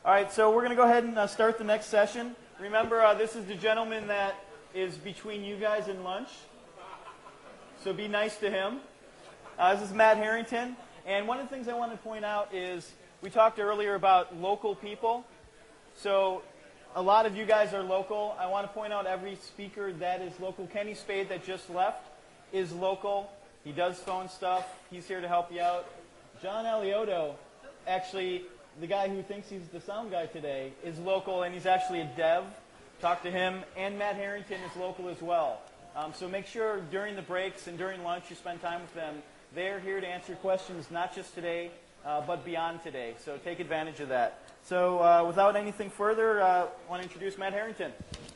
All right, so we're going to go ahead and start the next session. Remember, this is the gentleman that is between you guys and lunch. So be nice to him. This is Matt Harrington. And one of the things I want to point out is we talked earlier about local people. So a lot of you guys are local. I want to point out every speaker that is local. Kenny Spade that just left is local. He does phone stuff. He's here to help you out. John Alioto, actually, the guy who thinks he's the sound guy today, is local, and he's actually a dev. Talk to him. And Matt Harrington is local as well. So make sure during the breaks and during lunch you spend time with them. They're here to answer questions, not just today, but beyond today. So take advantage of that. So without anything further, I want to introduce Matt Harrington.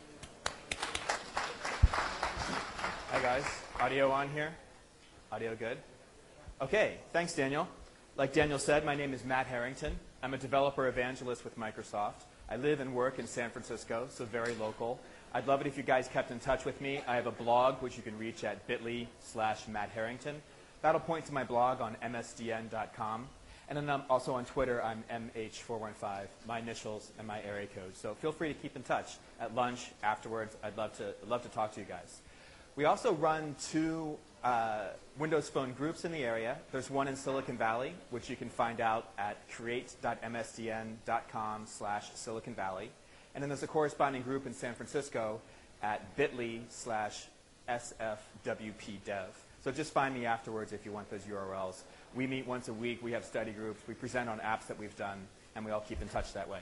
Hi, guys. Audio on here? Audio good? Okay. Thanks, Daniel. Like Daniel said, my name is Matt Harrington. I'm a developer evangelist with Microsoft. I live and work in San Francisco, so very local. I'd love it if you guys kept in touch with me. I have a blog, which you can reach at bit.ly/Matt Harrington. That'll point to my blog on msdn.com. And then also on Twitter, I'm MH415, my initials and my area code. So feel free to keep in touch at lunch, afterwards. I'd love to talk to you guys. We also run two Windows Phone groups in the area. There's one in Silicon Valley, which you can find out at create.msdn.com/Silicon Valley. And then there's a corresponding group in San Francisco at bit.ly/SFWPDev. So just find me afterwards if you want those URLs. We meet once a week. We have study groups. We present on apps that we've done, and we all keep in touch that way.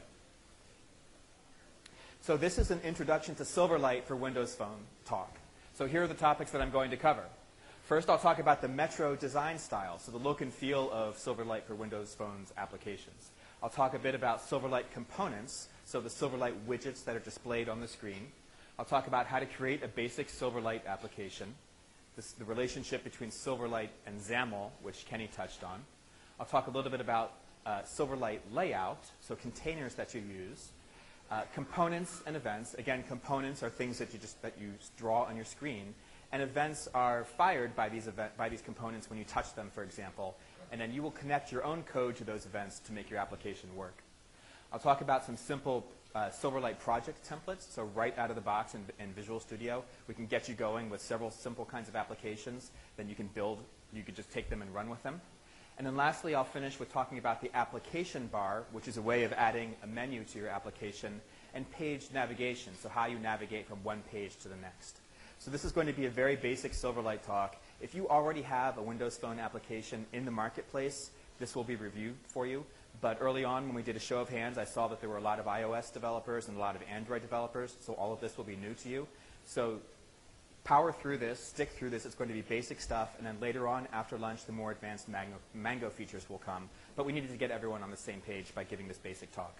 So this is an introduction to Silverlight for Windows Phone talk. So here are the topics that I'm going to cover. First, I'll talk about the Metro design style, so the look and feel of Silverlight for Windows Phone's applications. I'll talk a bit about Silverlight components, so the Silverlight widgets that are displayed on the screen. I'll talk about how to create a basic Silverlight application, the relationship between Silverlight and XAML, which Kenny touched on. I'll talk a little bit about Silverlight layout, so containers that you use. Components and events. Again, components are things that you draw on your screen, and events are fired by these components when you touch them, for example, and then you will connect your own code to those events to make your application work. I'll talk about some simple Silverlight project templates. So right out of the box in Visual Studio, we can get you going with several simple kinds of applications. Then you can just take them and run with them. And then lastly, I'll finish with talking about the application bar, which is a way of adding a menu to your application, and page navigation, so how you navigate from one page to the next. So this is going to be a very basic Silverlight talk. If you already have a Windows Phone application in the marketplace, this will be reviewed for you. But early on, when we did a show of hands, I saw that there were a lot of iOS developers and a lot of Android developers, so all of this will be new to you. So power through this, stick through this. It's going to be basic stuff, and then later on, after lunch, the more advanced Mango features will come. But we needed to get everyone on the same page by giving this basic talk.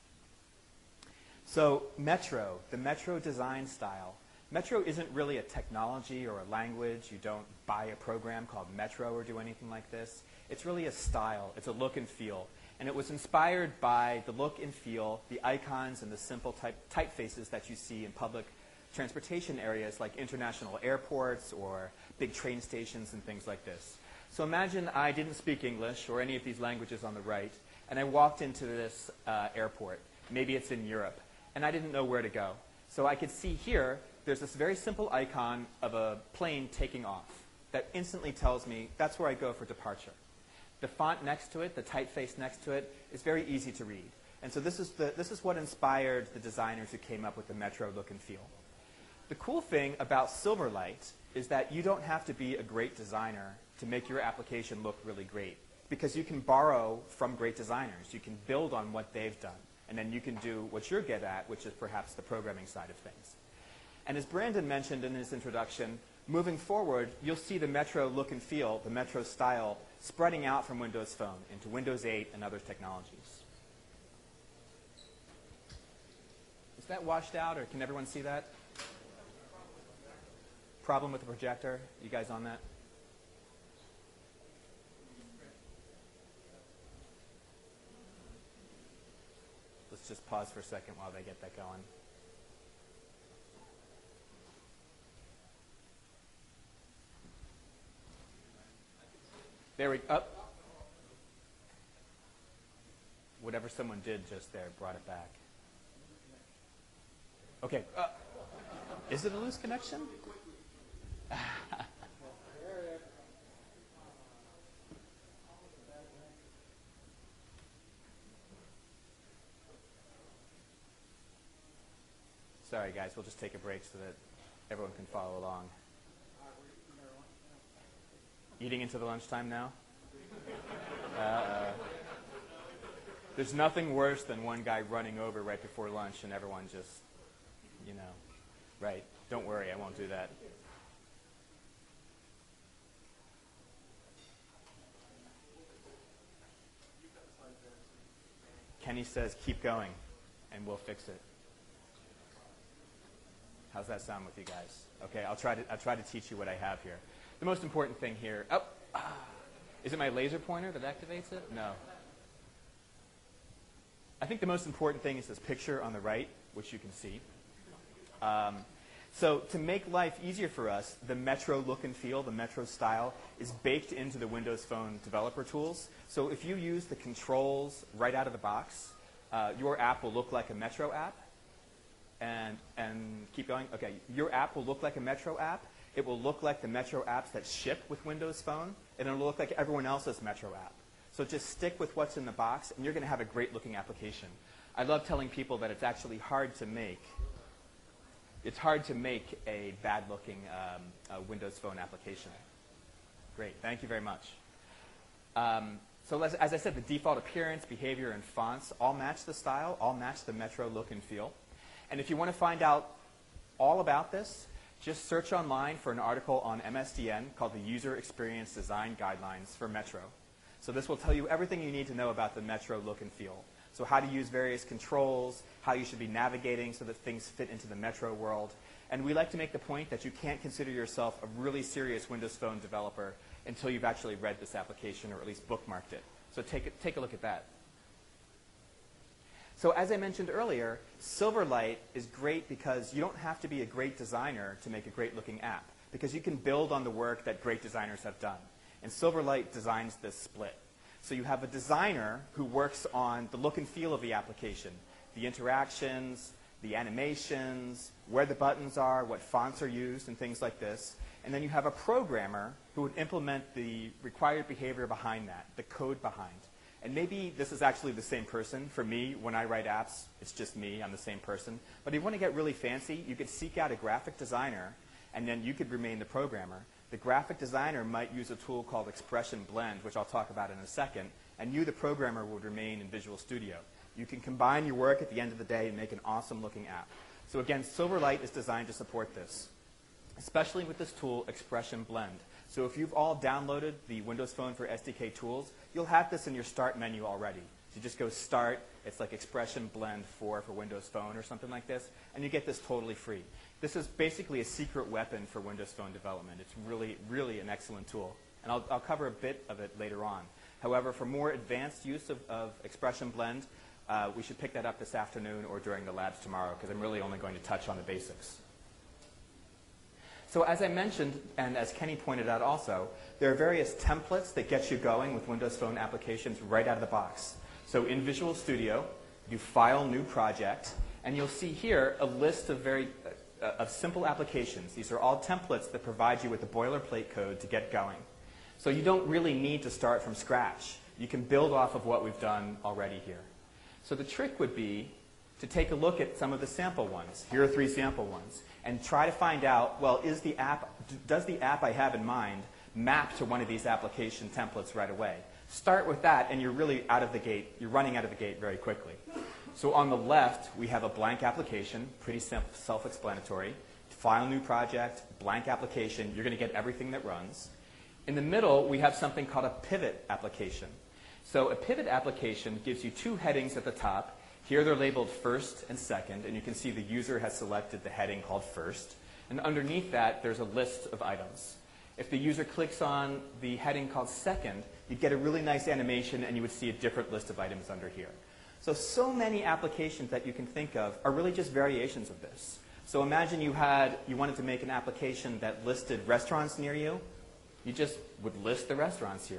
So Metro, the Metro design style. Metro isn't really a technology or a language. You don't buy a program called Metro or do anything like this. It's really a style. It's a look and feel. And it was inspired by the look and feel, the icons and the simple typefaces that you see in public transportation areas like international airports or big train stations and things like this. So imagine I didn't speak English or any of these languages on the right, and I walked into this airport. Maybe it's in Europe, and I didn't know where to go. So I could see here, there's this very simple icon of a plane taking off that instantly tells me that's where I go for departure. The font next to it, the typeface next to it, is very easy to read. And so this is what inspired the designers who came up with the Metro look and feel. The cool thing about Silverlight is that you don't have to be a great designer to make your application look really great, because you can borrow from great designers. You can build on what they've done, and then you can do what you're good at, which is perhaps the programming side of things. And as Brandon mentioned in his introduction, moving forward, you'll see the Metro look and feel, the Metro style, spreading out from Windows Phone into Windows 8 and other technologies. Is that washed out, or can everyone see that? Problem with the projector? You guys on that? Let's just pause for a second while they get that going. There we go. whatever someone did just there brought it back. Okay. Is it a loose connection? Sorry, guys. We'll just take a break so that everyone can follow along. Eating into the lunchtime now? There's nothing worse than one guy running over right before lunch and everyone just, right. Don't worry, I won't do that. Kenny says, keep going, and we'll fix it. How's that sound with you guys? Okay, I'll try to teach you what I have here. The most important thing here, is it my laser pointer that activates it? No. I think the most important thing is this picture on the right, which you can see. So to make life easier for us, the Metro look and feel, the Metro style, is baked into the Windows Phone developer tools. So if you use the controls right out of the box, your app will look like a Metro app. And keep going. Okay, your app will look like a Metro app. It will look like the Metro apps that ship with Windows Phone, and it will look like everyone else's Metro app. So just stick with what's in the box, and you're going to have a great-looking application. I love telling people that it's actually hard to make. It's hard to make a bad-looking Windows Phone application. Great, thank you very much. So as I said, the default appearance, behavior, and fonts all match the style, all match the Metro look and feel. And if you want to find out all about this, just search online for an article on MSDN called the User Experience Design Guidelines for Metro. So this will tell you everything you need to know about the Metro look and feel. So how to use various controls, how you should be navigating so that things fit into the Metro world. And we like to make the point that you can't consider yourself a really serious Windows Phone developer until you've actually read this application or at least bookmarked it. So take a look at that. So as I mentioned earlier, Silverlight is great because you don't have to be a great designer to make a great-looking app, because you can build on the work that great designers have done. And Silverlight designs this split. So you have a designer who works on the look and feel of the application, the interactions, the animations, where the buttons are, what fonts are used, and things like this. And then you have a programmer who would implement the required behavior behind that, the code behind. And maybe this is actually the same person. For me, when I write apps, it's just me. I'm the same person. But if you want to get really fancy, you could seek out a graphic designer, and then you could remain the programmer. The graphic designer might use a tool called Expression Blend, which I'll talk about in a second, and you, the programmer, would remain in Visual Studio. You can combine your work at the end of the day and make an awesome-looking app. So again, Silverlight is designed to support this, especially with this tool, Expression Blend. So if you've all downloaded the Windows Phone for SDK tools, you'll have this in your Start menu already. So you just go Start, it's like Expression Blend 4 for Windows Phone or something like this, and you get this totally free. This is basically a secret weapon for Windows Phone development. It's really, really an excellent tool. And I'll cover a bit of it later on. However, for more advanced use of Expression Blend, we should pick that up this afternoon or during the labs tomorrow, because I'm really only going to touch on the basics. So as I mentioned, and as Kenny pointed out also, there are various templates that get you going with Windows Phone applications right out of the box. So in Visual Studio, you file New Project, and you'll see here a list of of simple applications. These are all templates that provide you with the boilerplate code to get going. So you don't really need to start from scratch. You can build off of what we've done already here. So the trick would be to take a look at some of the sample ones. Here are 3 sample ones. And try to find out, well, does the app I have in mind map to one of these application templates right away? Start with that, and you're really out of the gate. You're running out of the gate very quickly. So on the left, we have a blank application, pretty self-explanatory. File New Project, blank application. You're going to get everything that runs. In the middle, we have something called a pivot application. So a pivot application gives you 2 headings at the top. Here they're labeled first and second, and you can see the user has selected the heading called first. And underneath that, there's a list of items. If the user clicks on the heading called second, you'd get a really nice animation, and you would see a different list of items under here. So many applications that you can think of are really just variations of this. So imagine you wanted to make an application that listed restaurants near you. You just would list the restaurants here.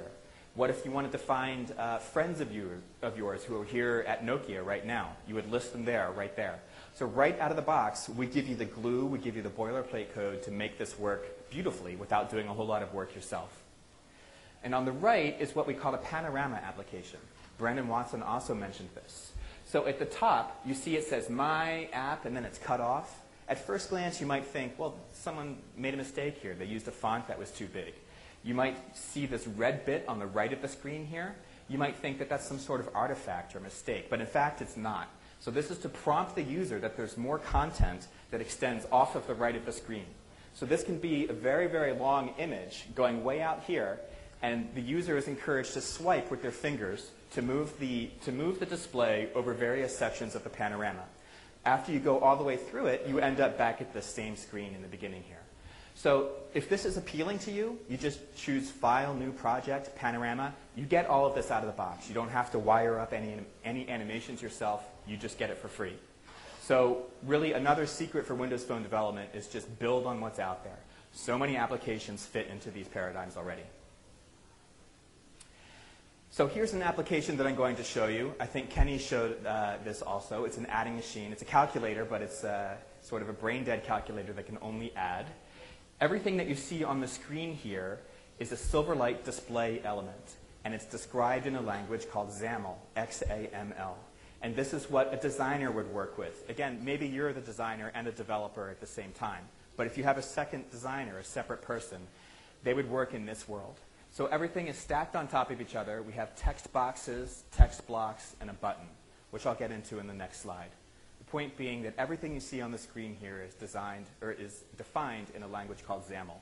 What if you wanted to find friends of yours who are here at Nokia right now? You would list them there, right there. So right out of the box, we give you the glue, we give you the boilerplate code to make this work beautifully without doing a whole lot of work yourself. And on the right is what we call a panorama application. Brandon Watson also mentioned this. So at the top, you see it says My App, and then it's cut off. At first glance, you might think, well, someone made a mistake here. They used a font that was too big. You might see this red bit on the right of the screen here. You might think that that's some sort of artifact or mistake, but in fact, it's not. So this is to prompt the user that there's more content that extends off of the right of the screen. So this can be a very, very long image going way out here, and the user is encouraged to swipe with their fingers to move the display over various sections of the panorama. After you go all the way through it, you end up back at the same screen in the beginning here. So if this is appealing to you, you just choose File, New Project, Panorama. You get all of this out of the box. You don't have to wire up any animations yourself. You just get it for free. So really another secret for Windows Phone development is just build on what's out there. So many applications fit into these paradigms already. So here's an application that I'm going to show you. I think Kenny showed this also. It's an adding machine. It's a calculator, but it's sort of a brain-dead calculator that can only add. Everything that you see on the screen here is a Silverlight display element, and it's described in a language called XAML, X-A-M-L. And this is what a designer would work with. Again, maybe you're the designer and a developer at the same time, but if you have a second designer, a separate person, they would work in this world. So everything is stacked on top of each other. We have text boxes, text blocks, and a button, which I'll get into in the next slide. The point being that everything you see on the screen here is defined in a language called XAML.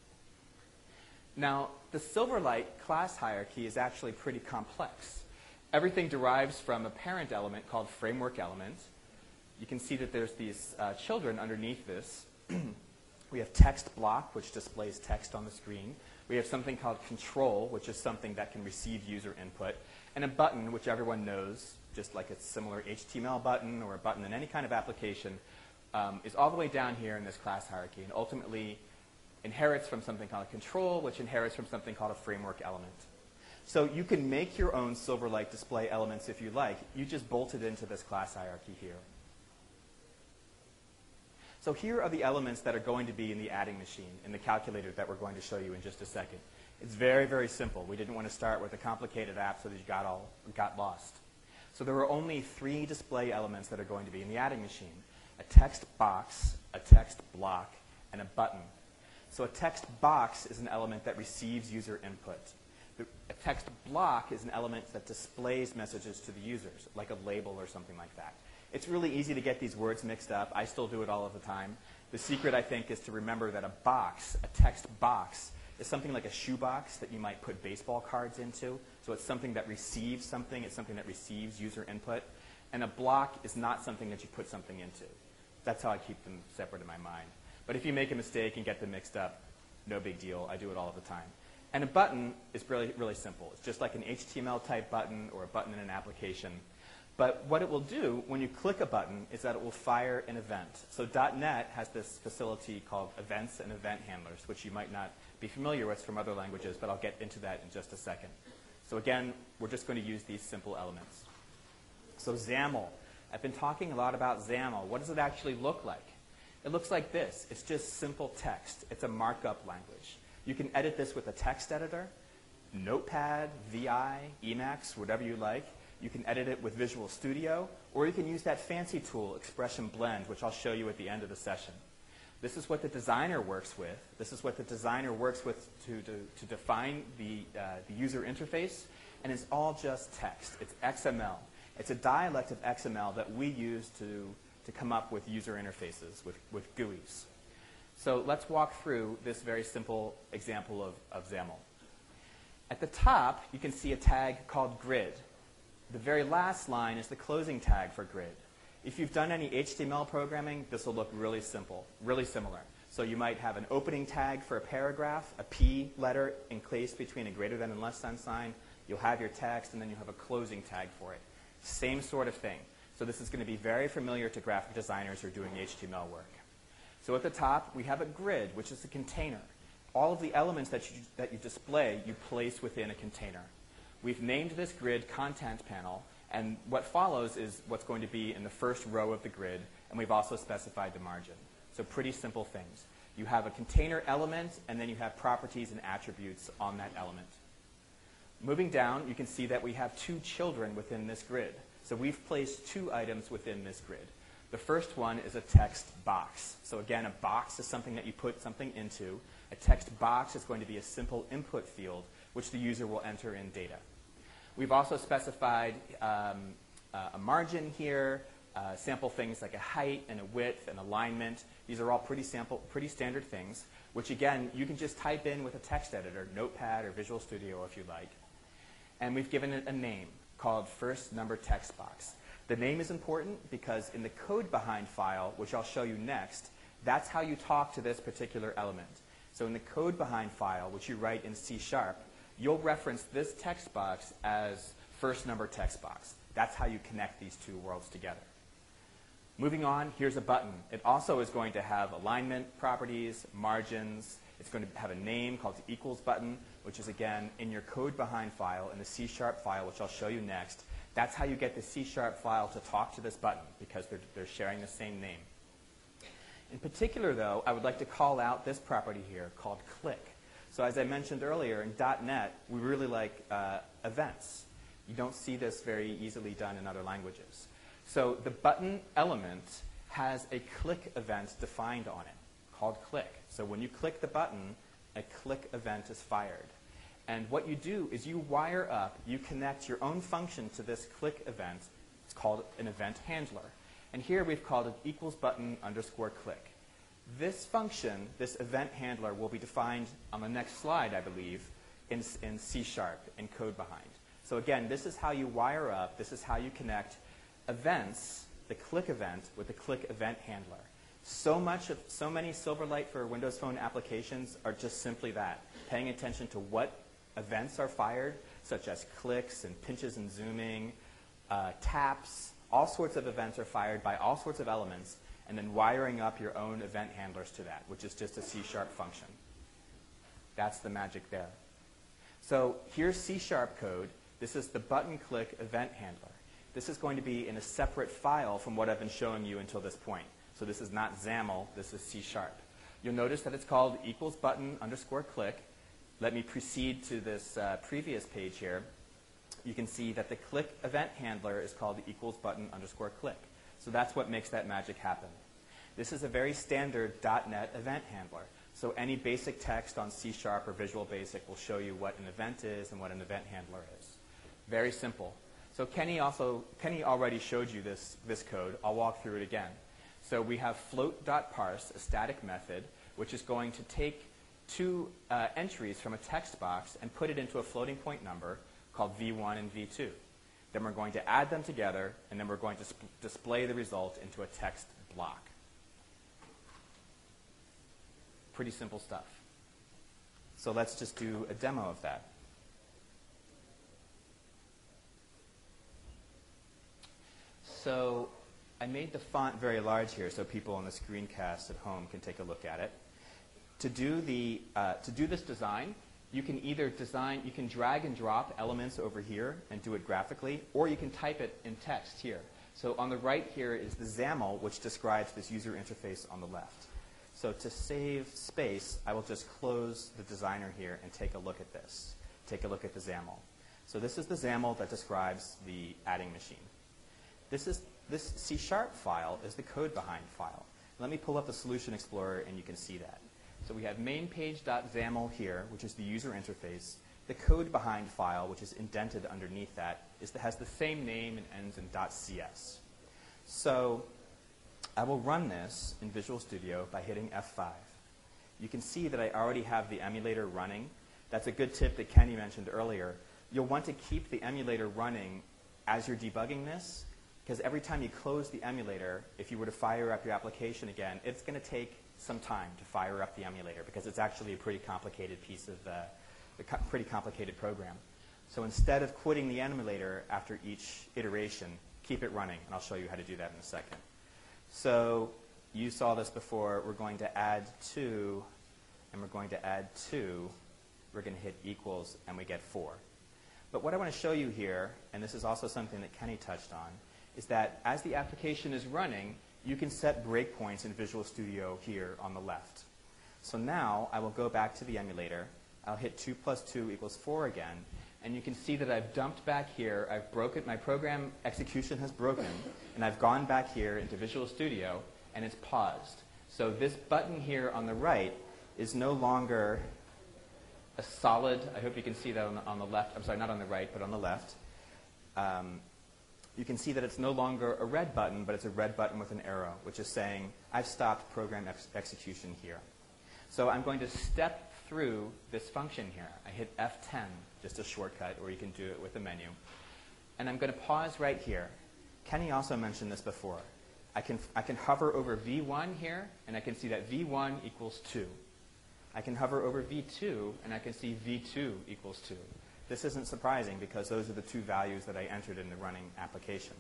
Now, the Silverlight class hierarchy is actually pretty complex. Everything derives from a parent element called framework element. You can see that there's these children underneath this. We have text block, which displays text on the screen. We have something called control, which is something that can receive user input. And a button, which everyone knows, just like a similar HTML button or a button in any kind of application, is all the way down here in this class hierarchy and ultimately inherits from something called a control, which inherits from something called a framework element. So you can make your own Silverlight display elements if you like. You just bolt it into this class hierarchy here. So here are the elements that are going to be in the adding machine, in the calculator that we're going to show you in just a second. It's very, very simple. We didn't want to start with a complicated app so that you got lost. So there are only 3 display elements that are going to be in the adding machine: a text box, a text block, and a button. So a text box is an element that receives user input. A text block is an element that displays messages to the users, like a label or something like that. It's really easy to get these words mixed up. I still do it all of the time. The secret, I think, is to remember that a box, a text box, is something like a shoebox that you might put baseball cards into. So it's something that receives something. It's something that receives user input. And a block is not something that you put something into. That's how I keep them separate in my mind. But if you make a mistake and get them mixed up, no big deal. I do it all the time. And a button is really, really simple. It's just like an HTML-type button or a button in an application. But what it will do when you click a button is that it will fire an event. So .NET has this facility called events and event handlers, which you might not be familiar with from other languages, but I'll get into that in just a second. So again, we're just going to use these simple elements. So XAML. I've been talking a lot about XAML. What does it actually look like? It looks like this. It's just simple text. It's a markup language. You can edit this with a text editor, Notepad, VI, Emacs, whatever you like. You can edit it with Visual Studio, or you can use that fancy tool, Expression Blend, which I'll show you at the end of the session. This is what the designer works with. This is what the designer works with to define the user interface, and it's all just text. It's XML. It's a dialect of XML that we use to come up with user interfaces, with GUIs. So let's walk through this very simple example of XAML. At the top, you can see a tag called grid. The very last line is the closing tag for grid. If you've done any HTML programming, this will look really simple, really similar. So you might have an opening tag for a paragraph, a P letter encased between a greater than and less than sign. You'll have your text, and then you'll have a closing tag for it. Same sort of thing. So this is going to be very familiar to graphic designers who are doing HTML work. So at the top, we have a grid, which is a container. All of the elements that you display, you place within a container. We've named this grid content panel, and what follows is what's going to be in the first row of the grid, and we've also specified the margin. So pretty simple things. You have a container element, and then you have properties and attributes on that element. Moving down, you can see that we have two children within this grid. So we've placed two items within this grid. The first one is a text box. So again, a box is something that you put something into. A text box is going to be a simple input field, which the user will enter in data. We've also specified a margin here, sample things like a height and a width and alignment. These are all pretty standard things, which again, you can just type in with a text editor, Notepad or Visual Studio if you like. And we've given it a name called first number text box. The name is important because in the code behind file, which I'll show you next, that's how you talk to this particular element. So in the code behind file, which you write in C#, you'll reference this text box as first number text box. That's how you connect these two worlds together. Moving on, here's a button. It also is going to have alignment properties, margins. It's going to have a name called the equals button, which is, again, in your code behind file, in the C# file, which I'll show you next. That's how you get the C# file to talk to this button, because they're sharing the same name. In particular, though, I would like to call out this property here called click. So as I mentioned earlier, in .NET, we really like events. You don't see this very easily done in other languages. So the button element has a click event defined on it called click. So when you click the button, a click event is fired. And what you do is you wire up, you connect your own function to this click event. It's called an event handler. And here we've called it equals button underscore click. This function, this event handler, will be defined on the next slide, I believe, in C#, in code behind. So again, this is how you wire up, this is how you connect events, the click event, with the click event handler. So many Silverlight for Windows Phone applications are just simply that, paying attention to what events are fired, such as clicks and pinches and zooming, taps. All sorts of events are fired by all sorts of elements, and then wiring up your own event handlers to that, which is just a C# function. That's the magic there. So here's C# code. This is the button click event handler. This is going to be in a separate file from what I've been showing you until this point. So this is not XAML, this is C#. You'll notice that it's called equals button underscore click. Let me proceed to this previous page here. You can see that the click event handler is called the equals button underscore click. So that's what makes that magic happen. This is a very standard .NET event handler. So any basic text on C# or Visual Basic will show you what an event is and what an event handler is. Very simple. So Kenny already showed you this code. I'll walk through it again. So we have float.parse, a static method, which is going to take two entries from a text box and put it into a floating point number called v1 and v2. Then we're going to add them together, and then we're going to display the result into a text block. Pretty simple stuff. So let's just do a demo of that. So I made the font very large here so people on the screencast at home can take a look at it. To do this design, you can either you can drag and drop elements over here and do it graphically, or you can type it in text here. So on the right here is the XAML, which describes this user interface on the left. So to save space, I will just close the designer here and take a look at this. Take a look at the XAML. So this is the XAML that describes the adding machine. This C# file is the code behind file. Let me pull up the Solution Explorer and you can see that. So we have mainpage.xaml here, which is the user interface. The code behind file, which is indented underneath that, has the same name and ends in .cs. So I will run this in Visual Studio by hitting F5. You can see that I already have the emulator running. That's a good tip that Kenny mentioned earlier. You'll want to keep the emulator running as you're debugging this, because every time you close the emulator, if you were to fire up your application again, it's going to take some time to fire up the emulator because it's actually a pretty complicated piece of pretty complicated program. So instead of quitting the emulator after each iteration, keep it running, and I'll show you how to do that in a second. So you saw this before. We're going to add 2, and we're going to add 2. We're going to hit equals, and we get 4. But what I want to show you here, and this is also something that Kenny touched on, is that as the application is running, you can set breakpoints in Visual Studio here on the left. So now I will go back to the emulator. I'll hit 2 plus 2 equals 4 again, and you can see that I've dumped back here. I've broken, my program execution has broken, and I've gone back here into Visual Studio, and it's paused. So this button here on the right is no longer a solid, I hope you can see that on the left, I'm sorry, not on the right, but on the left. You can see that it's no longer a red button, but it's a red button with an arrow, which is saying, I've stopped program execution here. So I'm going to step through this function here. I hit F10, just a shortcut, or you can do it with the menu. And I'm going to pause right here. Kenny also mentioned this before. I can hover over V1 here, and I can see that V1 equals 2. I can hover over V2, and I can see V2 equals 2. This isn't surprising because those are the two values that I entered in the running application.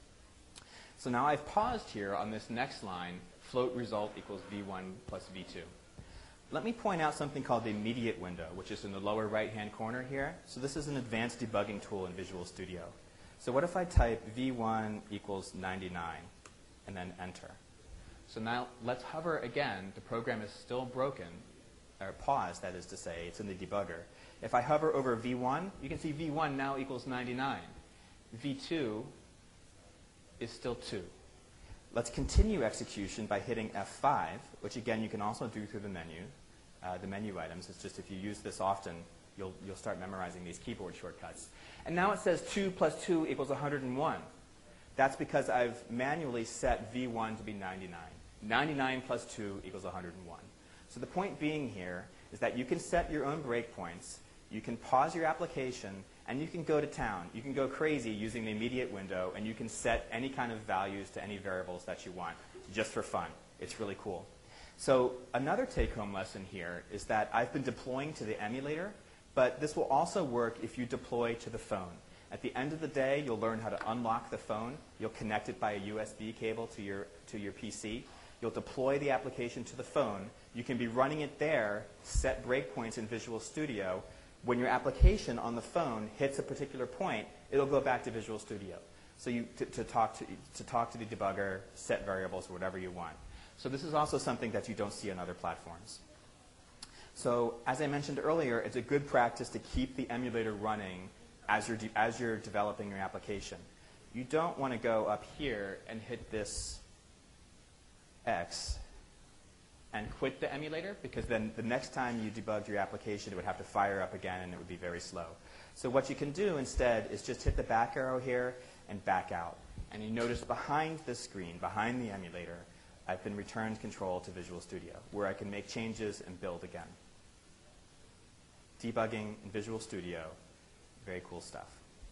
So now I've paused here on this next line, float result equals V1 plus V2. Let me point out something called the immediate window, which is in the lower right-hand corner here. So this is an advanced debugging tool in Visual Studio. So what if I type V1 equals 99 and then enter? So now let's hover again. The program is still broken, or paused, that is to say. It's in the debugger. If I hover over V1, you can see V1 now equals 99. V2 is still 2. Let's continue execution by hitting F5, which again you can also do through the menu items. It's just if you use this often, you'll start memorizing these keyboard shortcuts. And now it says 2 plus 2 equals 101. That's because I've manually set V1 to be 99. 99 plus 2 equals 101. So the point being here is that you can set your own breakpoints, you can pause your application, and you can go to town. You can go crazy using the immediate window, and you can set any kind of values to any variables that you want, just for fun. It's really cool. So another take-home lesson here is that I've been deploying to the emulator, but this will also work if you deploy to the phone. At the end of the day, you'll learn how to unlock the phone. You'll connect it by a USB cable to your PC. You'll deploy the application to the phone. You can be running it there, set breakpoints in Visual Studio. When your application on the phone hits a particular point, it'll go back to Visual Studio. So you to talk to the debugger, set variables, or whatever you want. So this is also something that you don't see on other platforms. So as I mentioned earlier, it's a good practice to keep the emulator running as you're developing your application. You don't want to go up here and hit this X and quit the emulator, because then the next time you debug your application, it would have to fire up again, and it would be very slow. So what you can do instead is just hit the back arrow here and back out. And you notice behind the screen, behind the emulator, I've been returned control to Visual Studio, where I can make changes and build again. Debugging in Visual Studio, very cool stuff.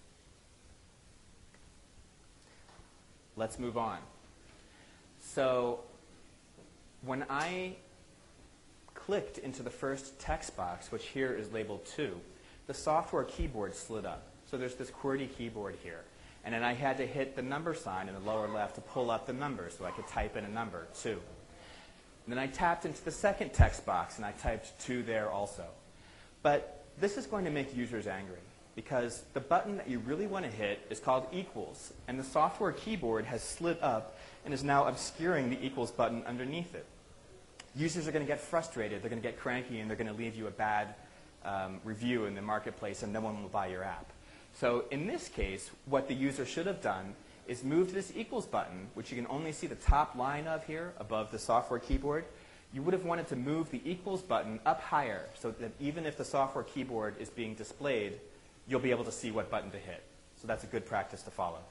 Let's move on. So when I clicked into the first text box, which here is labeled 2, the software keyboard slid up. So there's this QWERTY keyboard here. And then I had to hit the number sign in the lower left to pull up the number so I could type in a number, 2. And then I tapped into the second text box and I typed 2 there also. But this is going to make users angry, because the button that you really want to hit is called equals. And the software keyboard has slid up and is now obscuring the equals button underneath it. Users are going to get frustrated, they're going to get cranky, and they're going to leave you a bad review in the marketplace, and no one will buy your app. So in this case, what the user should have done is moved this equals button, which you can only see the top line of here above the software keyboard. You would have wanted to move the equals button up higher so that even if the software keyboard is being displayed, you'll be able to see what button to hit. So that's a good practice to follow.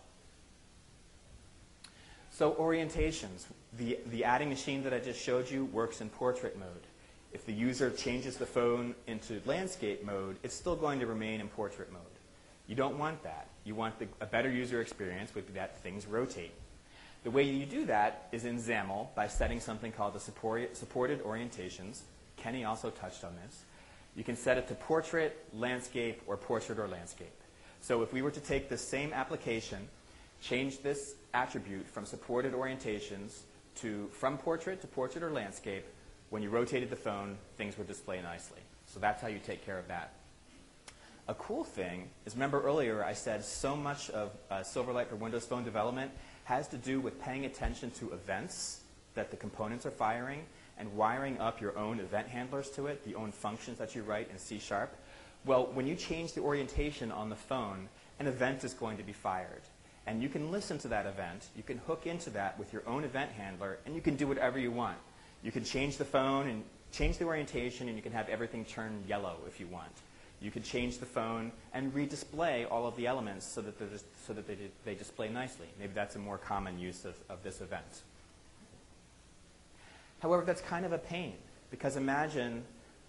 So orientations. The adding machine that I just showed you works in portrait mode. If the user changes the phone into landscape mode, it's still going to remain in portrait mode. You don't want that. You want a better user experience with that things rotate. The way you do that is in XAML by setting something called the supported orientations. Kenny also touched on this. You can set it to portrait, landscape, or portrait or landscape. So if we were to take this same application, change this attribute from supported orientations from portrait to portrait or landscape, when you rotated the phone, things would display nicely. So that's how you take care of that. A cool thing is, remember earlier I said so much of Silverlight for Windows Phone development has to do with paying attention to events that the components are firing and wiring up your own event handlers to it, the own functions that you write in C#. Well, when you change the orientation on the phone, an event is going to be fired. And you can listen to that event, you can hook into that with your own event handler, and you can do whatever you want. You can change the phone and change the orientation, and you can have everything turn yellow if you want. You could change the phone and redisplay all of the elements so that they display nicely. Maybe that's a more common use of this event. However, that's kind of a pain, because imagine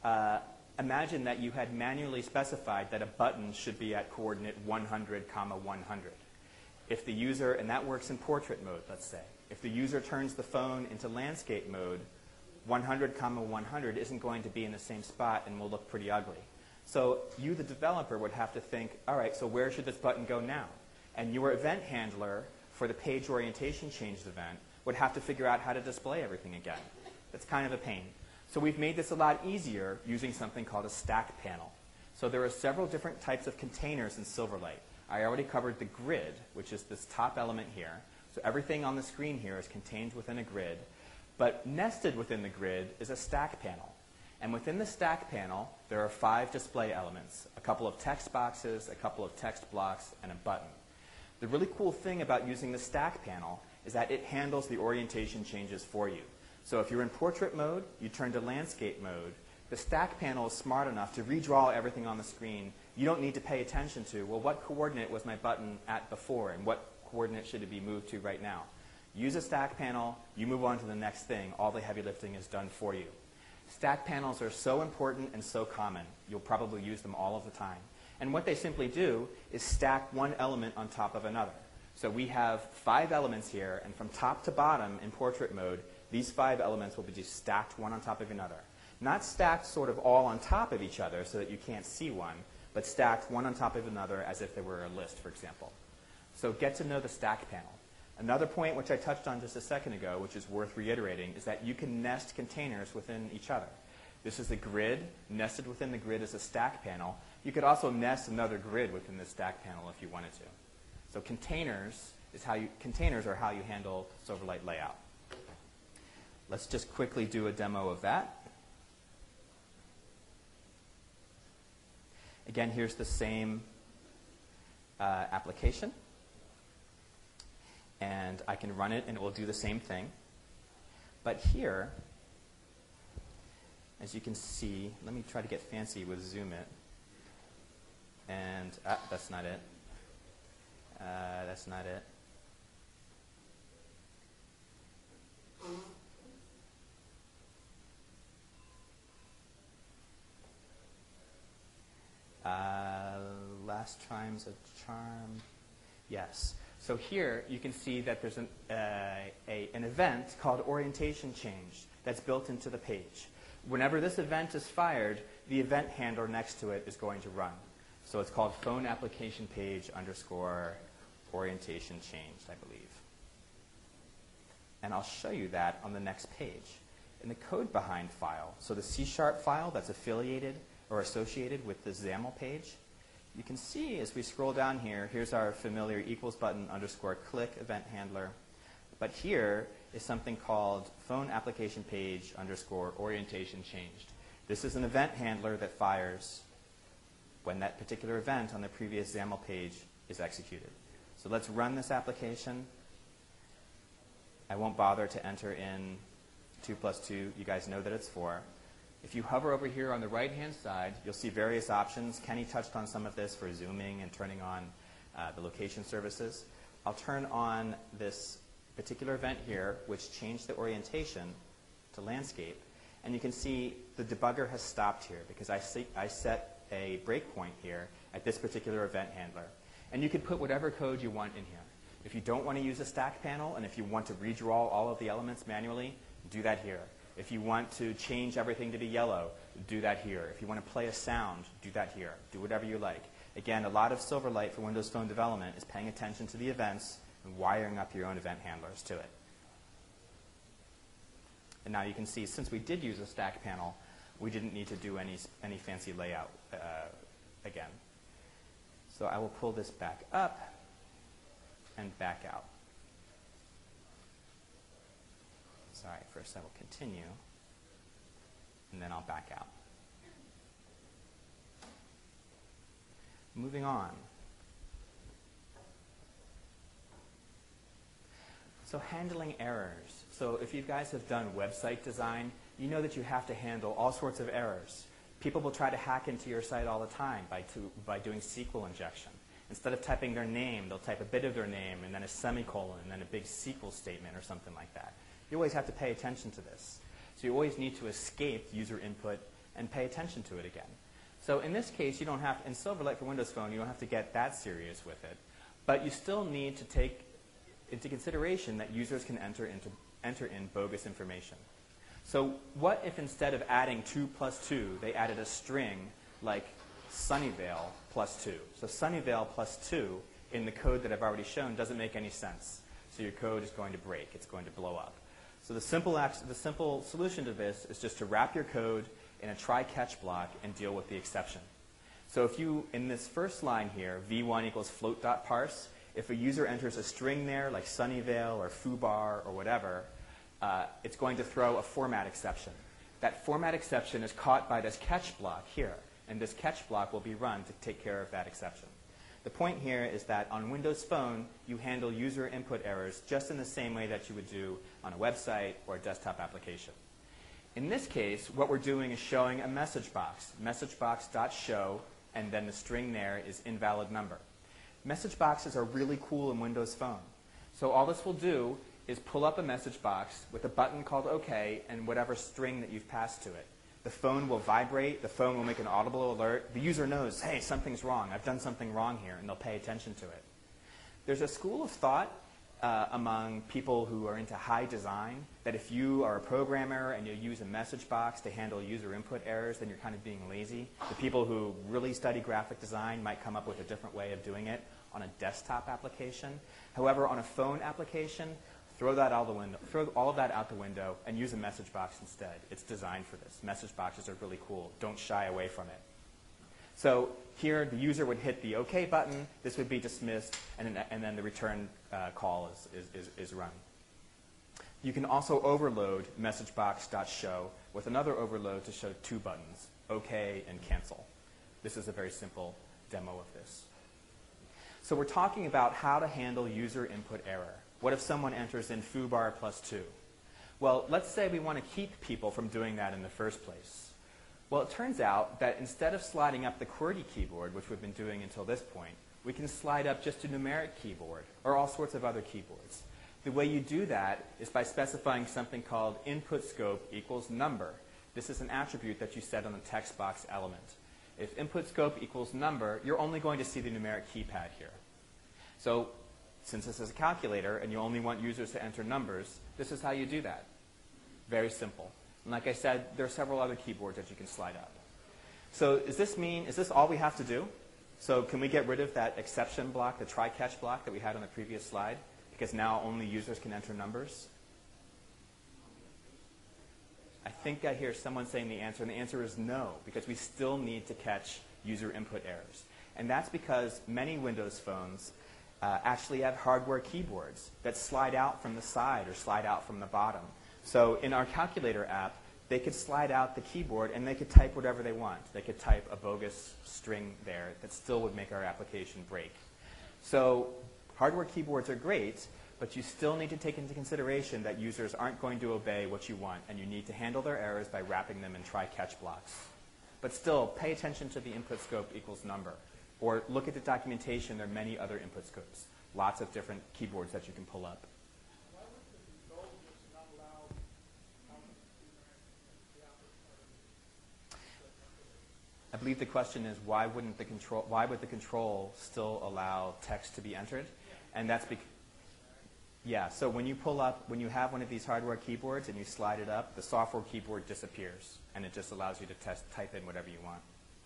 that you had manually specified that a button should be at coordinate 100, 100. If the user, and that works in portrait mode, let's say, if the user turns the phone into landscape mode, 100, 100 isn't going to be in the same spot and will look pretty ugly. So you, the developer, would have to think, all right, so where should this button go now? And your event handler for the page orientation changed event would have to figure out how to display everything again. That's kind of a pain. So we've made this a lot easier using something called a stack panel. So there are several different types of containers in Silverlight. I already covered the grid, which is this top element here. So everything on the screen here is contained within a grid. But nested within the grid is a stack panel. And within the stack panel, there are 5 display elements, a couple of text boxes, a couple of text blocks, and a button. The really cool thing about using the stack panel is that it handles the orientation changes for you. So if you're in portrait mode, you turn to landscape mode. The stack panel is smart enough to redraw everything on the screen. You don't need to pay attention to, well, what coordinate was my button at before, and what coordinate should it be moved to right now? Use a stack panel, you move on to the next thing. All the heavy lifting is done for you. Stack panels are so important and so common. You'll probably use them all of the time. And what they simply do is stack one element on top of another. So we have 5 elements here, and from top to bottom in portrait mode, these 5 elements will be just stacked one on top of another. Not stacked sort of all on top of each other so that you can't see one, but stacked one on top of another as if they were a list, for example. So get to know the stack panel. Another point which I touched on just a second ago, which is worth reiterating, is that you can nest containers within each other. This is a grid. Nested within the grid is a stack panel. You could also nest another grid within the stack panel if you wanted to. So containers are how you handle Silverlight layout. Let's just quickly do a demo of that. Again, here's the same application. And I can run it, and it will do the same thing. But here, as you can see, let me try to get fancy with Zoom it. And, that's not it. That's not it. Last time's a charm. Yes. So here you can see that there's an event called orientation change that's built into the page. Whenever this event is fired, the event handler next to it is going to run. So it's called phone application page underscore orientation changed, I believe. And I'll show you that on the next page. In the code behind file, so the C# file that's affiliated or associated with the XAML page, you can see as we scroll down here, here's our familiar equals button underscore click event handler. But here is something called phone application page underscore orientation changed. This is an event handler that fires when that particular event on the previous XAML page is executed. So let's run this application. I won't bother to enter in 2 plus 2. You guys know that it's 4. If you hover over here on the right-hand side, you'll see various options. Kenny touched on some of this for zooming and turning on the location services. I'll turn on this particular event here, which changed the orientation to landscape. And you can see the debugger has stopped here because I set a breakpoint here at this particular event handler. And you can put whatever code you want in here. If you don't want to use a stack panel, and if you want to redraw all of the elements manually, do that here. If you want to change everything to be yellow, do that here. If you want to play a sound, do that here. Do whatever you like. Again, a lot of Silverlight for Windows Phone development is paying attention to the events and wiring up your own event handlers to it. And now you can see, since we did use a stack panel, we didn't need to do any fancy layout again. So I will pull this back up and back out. Sorry, first I will continue, and then I'll back out. Moving on. So handling errors. So if you guys have done website design, you know that you have to handle all sorts of errors. People will try to hack into your site all the time by doing SQL injection. Instead of typing their name, they'll type a bit of their name and then a semicolon and then a big SQL statement or something like that. You always have to pay attention to this. So you always need to escape user input and pay attention to it again. So in this case, you don't have, in Silverlight for Windows Phone, you don't have to get that serious with it. But you still need to take into consideration that users can enter in bogus information. So what if instead of adding 2 plus 2, they added a string like Sunnyvale plus 2? So Sunnyvale plus 2 in the code that I've already shown doesn't make any sense. So your code is going to break. It's going to blow up. So the simple solution to this is just to wrap your code in a try-catch block and deal with the exception. So if you, in this first line here, v1 equals float.parse, if a user enters a string there, like Sunnyvale or foobar or whatever, it's going to throw a format exception. That format exception is caught by this catch block here, and this catch block will be run to take care of that exception. The point here is that on Windows Phone, you handle user input errors just in the same way that you would do on a website or a desktop application. In this case, what we're doing is showing a message box, messagebox.show, and then the string there is invalid number. Message boxes are really cool in Windows Phone. So all this will do is pull up a message box with a button called OK and whatever string that you've passed to it. The phone will vibrate. The phone will make an audible alert. The user knows, hey, something's wrong. I've done something wrong here, and they'll pay attention to it. There's a school of thought among people who are into high design that if you are a programmer and you use a message box to handle user input errors, then you're kind of being lazy. The people who really study graphic design might come up with a different way of doing it on a desktop application. However, on a phone application, throw that out the window. Throw all of that out the window and use a message box instead. It's designed for this. Message boxes are really cool. Don't shy away from it. So here, the user would hit the OK button. This would be dismissed, and then the return call is run. You can also overload messagebox.show with another overload to show 2 buttons, OK and cancel. This is a very simple demo of this. So we're talking about how to handle user input error. What if someone enters in foobar plus 2? Well, let's say we want to keep people from doing that in the first place. Well, it turns out that instead of sliding up the QWERTY keyboard, which we've been doing until this point, we can slide up just a numeric keyboard or all sorts of other keyboards. The way you do that is by specifying something called input scope equals number. This is an attribute that you set on the text box element. If input scope equals number, you're only going to see the numeric keypad here. So since this is a calculator and you only want users to enter numbers, this is how you do that. Very simple. And like I said, there are several other keyboards that you can slide up. So does this mean, is this all we have to do? So can we get rid of that exception block, the try-catch block that we had on the previous slide? Because now only users can enter numbers? I think I hear someone saying the answer, and the answer is no, because we still need to catch user input errors. And that's because many Windows phones actually have hardware keyboards that slide out from the side or slide out from the bottom. So in our calculator app, they could slide out the keyboard and they could type whatever they want. They could type a bogus string there that still would make our application break. So hardware keyboards are great, but you still need to take into consideration that users aren't going to obey what you want, and you need to handle their errors by wrapping them in try-catch blocks. But still, pay attention to the input scope equals number. Or look at the documentation. There are many other input scopes. Lots of different keyboards that you can pull up. Why would the control just not allow I believe the question is why would the control still allow text to be entered? And that's because so when you pull up, when you have one of these hardware keyboards and you slide it up, the software keyboard disappears and it just allows you to type in whatever you want.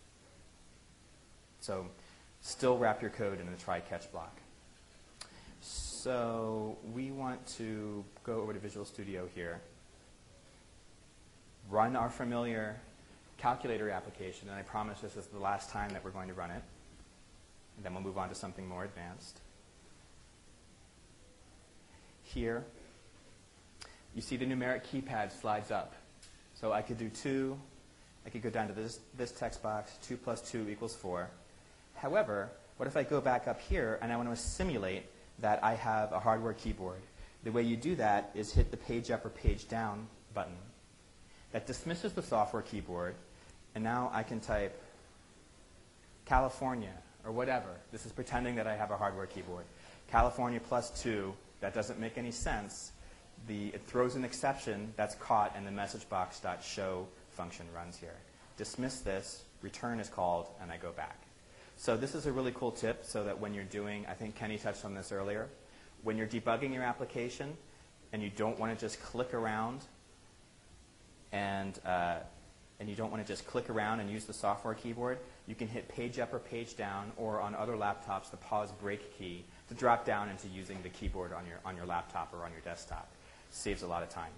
So still wrap your code in the try-catch block. So we want to go over to Visual Studio here, run our familiar calculator application, and I promise this is the last time that we're going to run it. And then we'll move on to something more advanced. Here, you see the numeric keypad slides up. So I could do 2. I could go down to this text box, 2 plus 2 equals 4. However, what if I go back up here and I want to simulate that I have a hardware keyboard? The way you do that is hit the page up or page down button. That dismisses the software keyboard, and now I can type California or whatever. This is pretending that I have a hardware keyboard. California plus 2, that doesn't make any sense. It throws an exception that's caught, and the messagebox.show function runs here. Dismiss this, return is called, and I go back. So this is a really cool tip so that when you're doing, I think Kenny touched on this earlier, when you're debugging your application and you don't want to just click around and you don't want to just click around and use the software keyboard, you can hit page up or page down, or on other laptops, the pause break key to drop down into using the keyboard on your laptop or on your desktop. Saves a lot of time.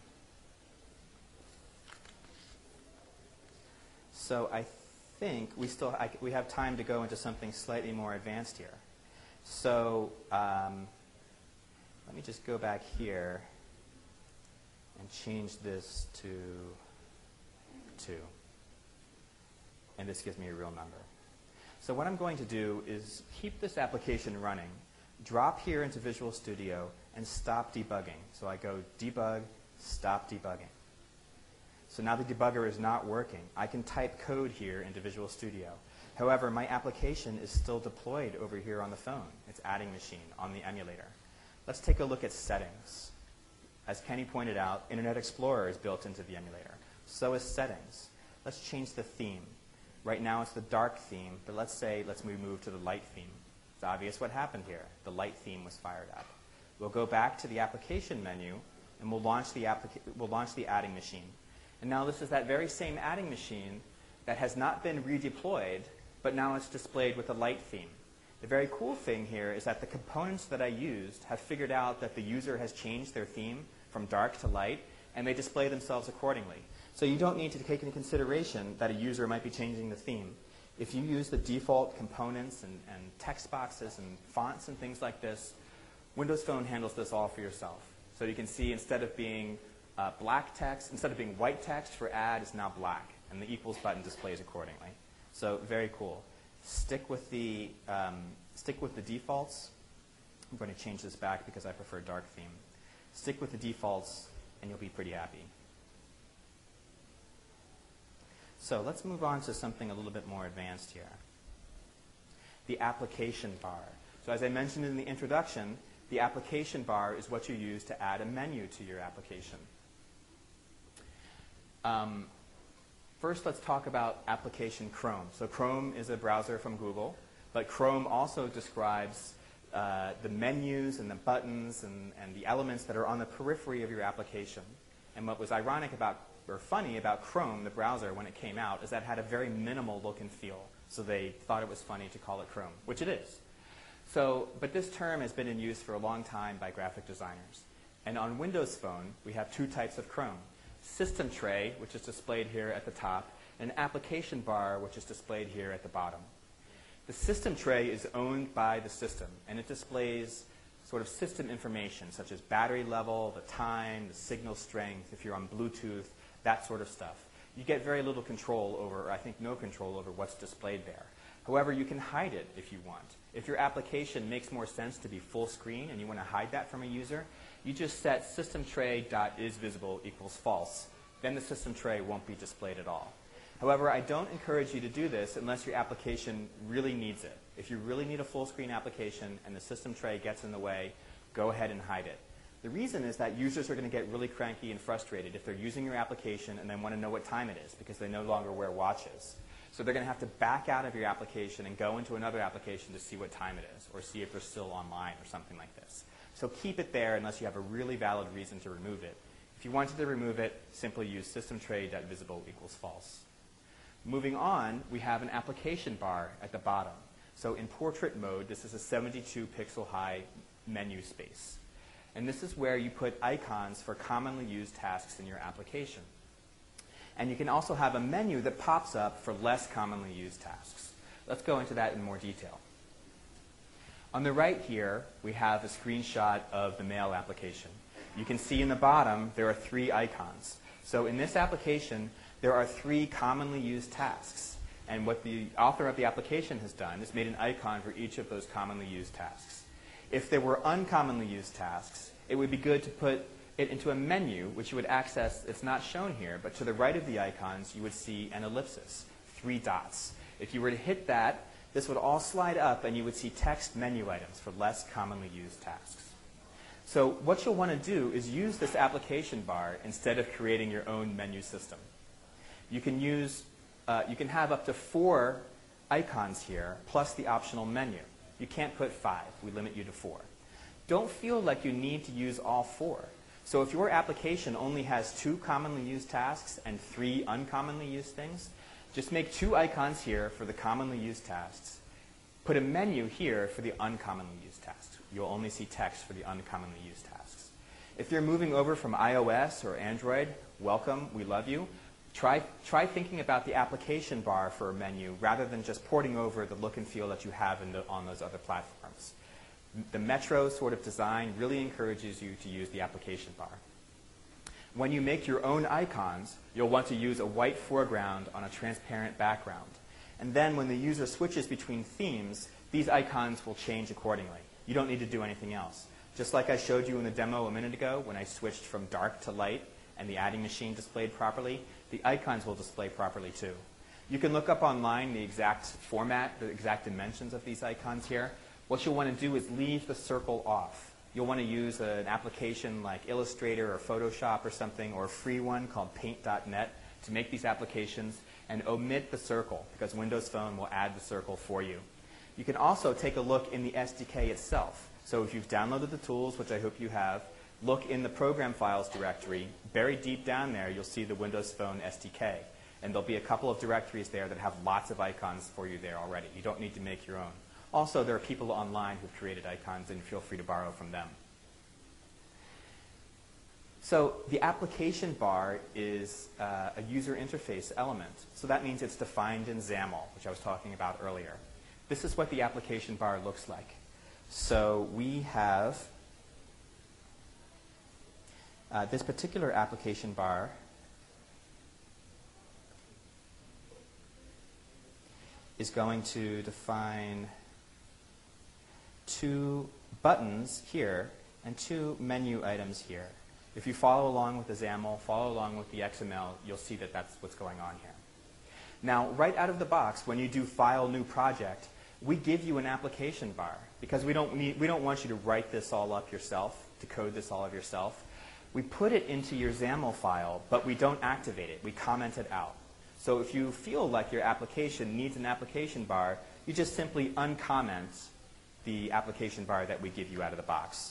So I think we have time to go into something slightly more advanced here. So let me just go back here and change this to 2. And this gives me a real number. So what I'm going to do is keep this application running, drop here into Visual Studio, and stop debugging. So I go debug, stop debugging. So now the debugger is not working. I can type code here into Visual Studio. However, my application is still deployed over here on the phone. It's adding machine on the emulator. Let's take a look at settings. As Kenny pointed out, Internet Explorer is built into the emulator. So is settings. Let's change the theme. Right now it's the dark theme, but let's move to the light theme. It's obvious what happened here. The light theme was fired up. We'll go back to the application menu, and we'll launch the adding machine. And now this is that very same adding machine that has not been redeployed, but now it's displayed with a light theme. The very cool thing here is that the components that I used have figured out that the user has changed their theme from dark to light, and they display themselves accordingly. So you don't need to take into consideration that a user might be changing the theme. If you use the default components and text boxes and fonts and things like this, Windows Phone handles this all for yourself. So you can see instead of being black text, instead of being white text for add, it's now black, and the equals button displays accordingly. So very cool. Stick with the defaults. I'm going to change this back because I prefer dark theme. Stick with the defaults, and you'll be pretty happy. So let's move on to something a little bit more advanced here. The application bar. So as I mentioned in the introduction, the application bar is what you use to add a menu to your application. First, let's talk about application Chrome. So Chrome is a browser from Google, but Chrome also describes the menus and the buttons and the elements that are on the periphery of your application. And what was ironic about, or funny about Chrome, the browser, when it came out, is that it had a very minimal look and feel. So they thought it was funny to call it Chrome, which it is. So, but this term has been in use for a long time by graphic designers. And on Windows Phone, we have 2 types of Chrome. System tray, which is displayed here at the top, and application bar, which is displayed here at the bottom. The system tray is owned by the system, and it displays sort of system information, such as battery level, the time, the signal strength, if you're on Bluetooth, that sort of stuff. You get very little control over, or I think no control over what's displayed there. However, you can hide it if you want. If your application makes more sense to be full screen and you want to hide that from a user, you just set systemtray.isVisible equals false. Then the system tray won't be displayed at all. However, I don't encourage you to do this unless your application really needs it. If you really need a full screen application and the system tray gets in the way, go ahead and hide it. The reason is that users are going to get really cranky and frustrated if they're using your application and they want to know what time it is because they no longer wear watches. So they're going to have to back out of your application and go into another application to see what time it is or see if they're still online or something like this. So keep it there unless you have a really valid reason to remove it. If you wanted to remove it, simply use systemtray.visible equals false. Moving on, we have an application bar at the bottom. So in portrait mode, this is a 72 pixel high menu space. And this is where you put icons for commonly used tasks in your application. And you can also have a menu that pops up for less commonly used tasks. Let's go into that in more detail. On the right here, we have a screenshot of the Mail application. You can see in the bottom there are 3 icons. So in this application, there are 3 commonly used tasks. And what the author of the application has done is made an icon for each of those commonly used tasks. If there were uncommonly used tasks, it would be good to put it into a menu, which you would access. It's not shown here, but to the right of the icons, you would see an ellipsis, 3 dots. If you were to hit that, this would all slide up, and you would see text menu items for less commonly used tasks. So what you'll want to do is use this application bar instead of creating your own menu system. You can have up to 4 icons here, plus the optional menu. You can't put 5. We limit you to 4. Don't feel like you need to use all 4. So if your application only has 2 commonly used tasks and 3 uncommonly used things, just make 2 icons here for the commonly used tasks. Put a menu here for the uncommonly used tasks. You'll only see text for the uncommonly used tasks. If you're moving over from iOS or Android, welcome, we love you. Try thinking about the application bar for a menu rather than just porting over the look and feel that you have on those other platforms. The Metro sort of design really encourages you to use the application bar. When you make your own icons, you'll want to use a white foreground on a transparent background. And then when the user switches between themes, these icons will change accordingly. You don't need to do anything else. Just like I showed you in the demo a minute ago when I switched from dark to light and the adding machine displayed properly, the icons will display properly too. You can look up online the exact format, the exact dimensions of these icons here. What you'll want to do is leave the circle off. You'll want to use an application like Illustrator or Photoshop or something, or a free one called Paint.net to make these applications, and omit the circle because Windows Phone will add the circle for you. You can also take a look in the SDK itself. So if you've downloaded the tools, which I hope you have, look in the Program Files directory. Buried deep down there, you'll see the Windows Phone SDK. And there'll be a couple of directories there that have lots of icons for you there already. You don't need to make your own. Also, there are people online who've created icons, and feel free to borrow from them. So the application bar is a user interface element. So that means it's defined in XAML, which I was talking about earlier. This is what the application bar looks like. So we have this particular application bar is going to define 2 buttons here and 2 menu items here. If you follow along with the XAML, follow along with the XML, you'll see that that's what's going on here. Now, right out of the box, when you do File New Project, we give you an application bar because we don't want you to write this all up yourself, to code this all of yourself. We put it into your XAML file, but we don't activate it. We comment it out. So if you feel like your application needs an application bar, you just simply uncomment the application bar that we give you out of the box.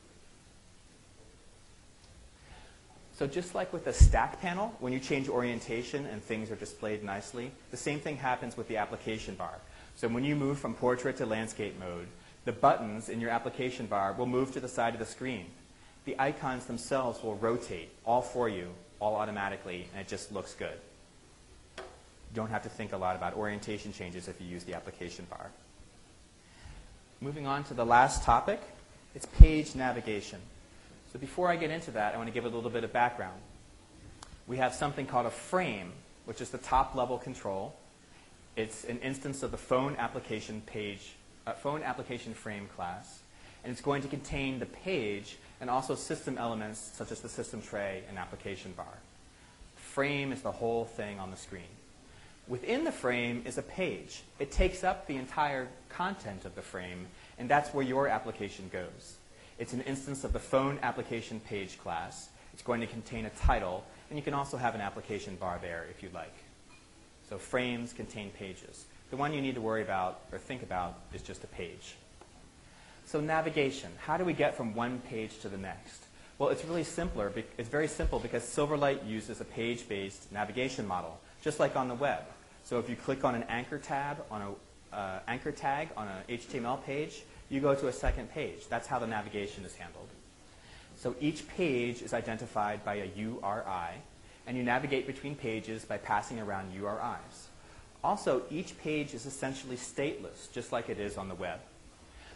So just like with the stack panel, when you change orientation and things are displayed nicely, the same thing happens with the application bar. So when you move from portrait to landscape mode, the buttons in your application bar will move to the side of the screen. The icons themselves will rotate all for you, all automatically, and it just looks good. You don't have to think a lot about orientation changes if you use the application bar. Moving on to the last topic, it's page navigation. So before I get into that, I want to give a little bit of background. We have something called a frame, which is the top-level control. It's an instance of the phone application frame class, and it's going to contain the page and also system elements such as the system tray and application bar. Frame is the whole thing on the screen. Within the frame is a page. It takes up the entire content of the frame, and that's where your application goes. It's an instance of the phone application page class. It's going to contain a title, and you can also have an application bar there if you'd like. So frames contain pages. The one you need to worry about or think about is just a page. So navigation. How do we get from one page to the next? Well, it's very simple because Silverlight uses a page-based navigation model, just like on the web. So if you click on an anchor tag on an HTML page, you go to a second page. That's how the navigation is handled. So each page is identified by a URI, and you navigate between pages by passing around URIs. Also, each page is essentially stateless, just like it is on the web.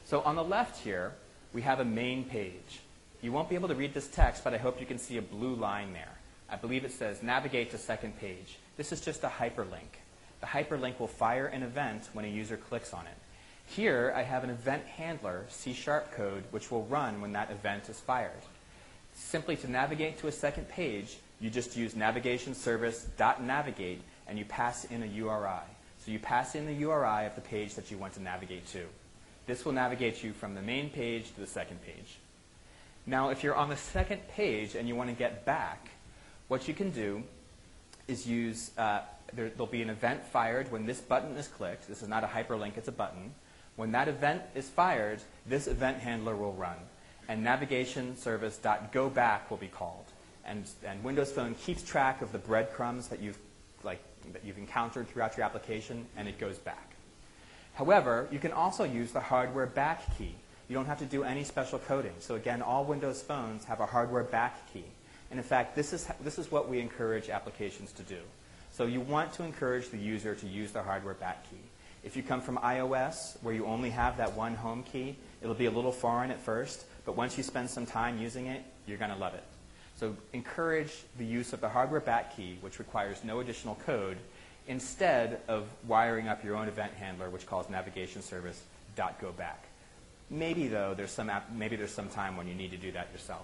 So on the left here, we have a main page. You won't be able to read this text, but I hope you can see a blue line there. I believe it says navigate to second page. This is just a hyperlink. The hyperlink will fire an event when a user clicks on it. Here, I have an event handler, C# code, which will run when that event is fired. Simply to navigate to a second page, you just use navigation service.navigate, and you pass in a URI. So you pass in the URI of the page that you want to navigate to. This will navigate you from the main page to the second page. Now, if you're on the second page and you want to get back, what you can do is use, there'll be an event fired when this button is clicked. This is not a hyperlink, it's a button. When that event is fired, this event handler will run, and navigation service.goback will be called. And Windows Phone keeps track of the breadcrumbs that you've encountered throughout your application, and it goes back. However, you can also use the hardware back key. You don't have to do any special coding. So again, all Windows phones have a hardware back key. And in fact, this is what we encourage applications to do. So you want to encourage the user to use the hardware back key. If you come from iOS, where you only have that one home key, it'll be a little foreign at first, but once you spend some time using it, you're going to love it. So encourage the use of the hardware back key, which requires no additional code, instead of wiring up your own event handler, which calls navigation service.goback. Maybe, though, there's some time when you need to do that yourself.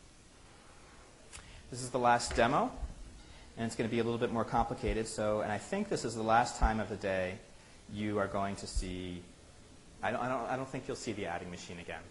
This is the last demo, and it's going to be a little bit more complicated. And I think this is the last time of the day you are going to see. I don't think you'll see the adding machine again.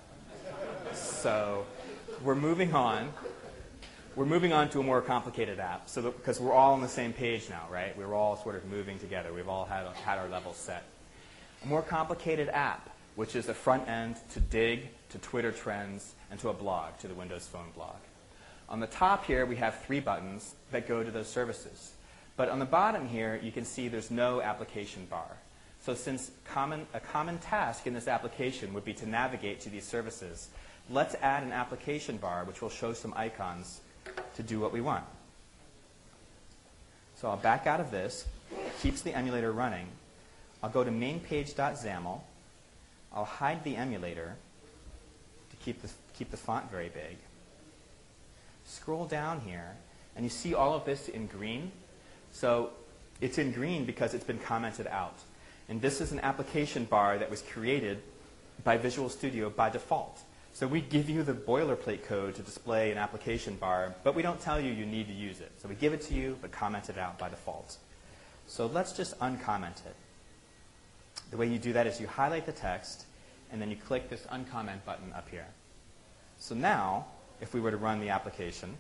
So we're moving on. We're moving on to a more complicated app, because we're all on the same page now, right? We're all sort of moving together. We've all had our levels set. A more complicated app, which is a front end to Dig, to Twitter Trends, and to a blog, to the Windows Phone blog. On the top here, we have 3 buttons that go to those services. But on the bottom here, you can see there's no application bar. So since a common task in this application would be to navigate to these services, let's add an application bar, which will show some icons to do what we want. So I'll back out of this. It keeps the emulator running. I'll go to mainpage.xaml. I'll hide the emulator to keep the font very big. Scroll down here, and you see all of this in green. So it's in green because it's been commented out. And this is an application bar that was created by Visual Studio by default. So we give you the boilerplate code to display an application bar, but we don't tell you you need to use it. So we give it to you, but comment it out by default. So let's just uncomment it. The way you do that is you highlight the text, and then you click this uncomment button up here. So now, if we were to run the application,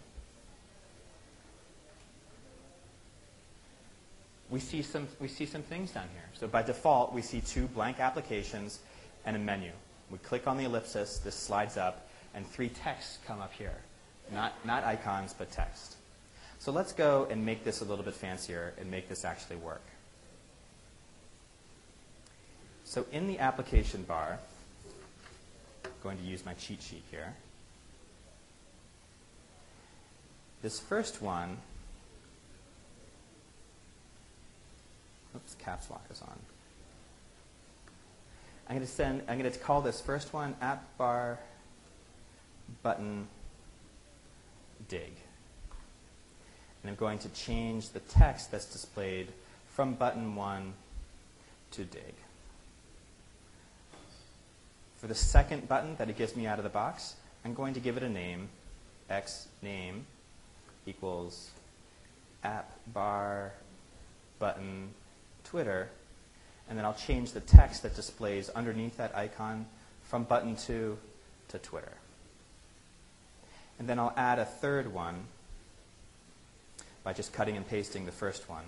we see some things down here. So by default, we see 2 blank applications and a menu. We click on the ellipsis, this slides up, and 3 texts come up here. Not icons, but text. So let's go and make this a little bit fancier and make this actually work. So in the application bar, I'm going to use my cheat sheet here. This first one, oops, caps lock is on. I'm going to call this first one app bar button dig. And I'm going to change the text that's displayed from button 1 to dig. For the second button that it gives me out of the box, I'm going to give it a name, xname equals app bar button Twitter, and then I'll change the text that displays underneath that icon from button 2 to Twitter. And then I'll add a third one by just cutting and pasting the first one.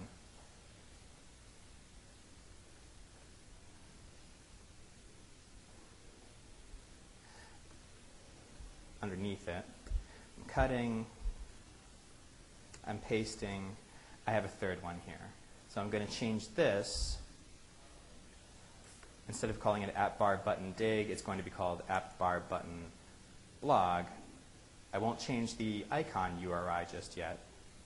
Underneath it. I'm cutting, I'm pasting, I have a third one here. So I'm going to change this. Instead of calling it app bar button dig, it's going to be called app bar button blog. I won't change the icon URI just yet.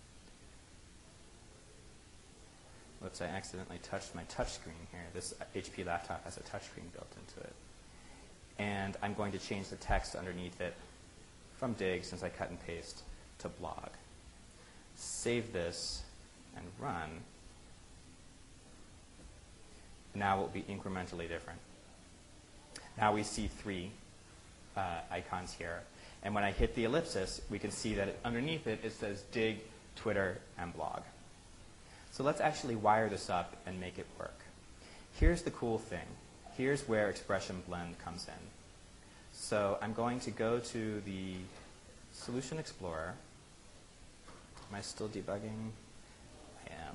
Whoops, I accidentally touched my touch screen here. This HP laptop has a touch screen built into it. and I'm going to change the text underneath it from Dig, since I cut and paste, to blog. Save this and run. Now it will be incrementally different. Now we see 3 icons here. And when I hit the ellipsis, we can see that underneath it, it says Dig, Twitter, and blog. So let's actually wire this up and make it work. Here's the cool thing. Here's where Expression Blend comes in. So I'm going to go to the Solution Explorer. Am I still debugging? I am.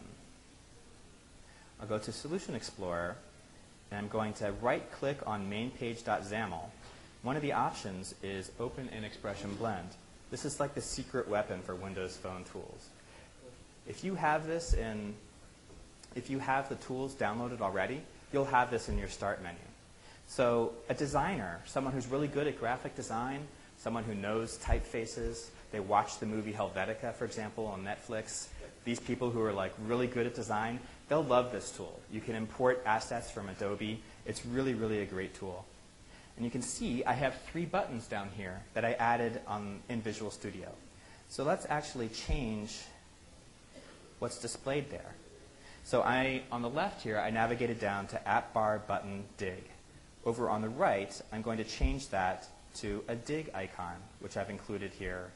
I'll go to Solution Explorer, and I'm going to right-click on mainpage.xaml. One of the options is Open in Expression Blend. This is like the secret weapon for Windows Phone tools. If you have this if you have the tools downloaded already, you'll have this in your Start menu. So a designer, someone who's really good at graphic design, someone who knows typefaces, they watch the movie Helvetica, for example, on Netflix. These people who are like really good at design, they'll love this tool. You can import assets from Adobe. It's really, really a great tool. And you can see I have 3 buttons down here that I added in Visual Studio. So let's actually change what's displayed there. So on the left here, I navigated down to App Bar Button Dig. Over on the right, I'm going to change that to a Dig icon, which I've included here